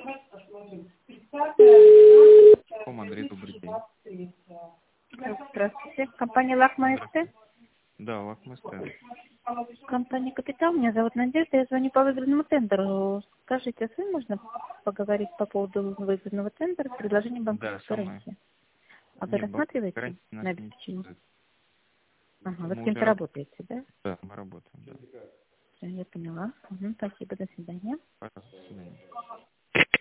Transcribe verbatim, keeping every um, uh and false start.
Андрей, добрый день. Здравствуйте. Компания «Лакмайстер». Да, Лакмайстер. Компания «Капитал». Меня зовут Надежда. Я звоню по выигранному тендеру. Скажите, а с вами можно поговорить по поводу выигранного тендера с предложением Да, банковской со мной. гарантии? А вы Нет, рассматриваете гарантия нас на не обеспечение? интересует. Ага, вы с Мы кем-то уже раб- работаете, да? Да, мы работаем, да. Всё, я поняла. Угу, спасибо, до свидания. Пожалуйста, до свидания.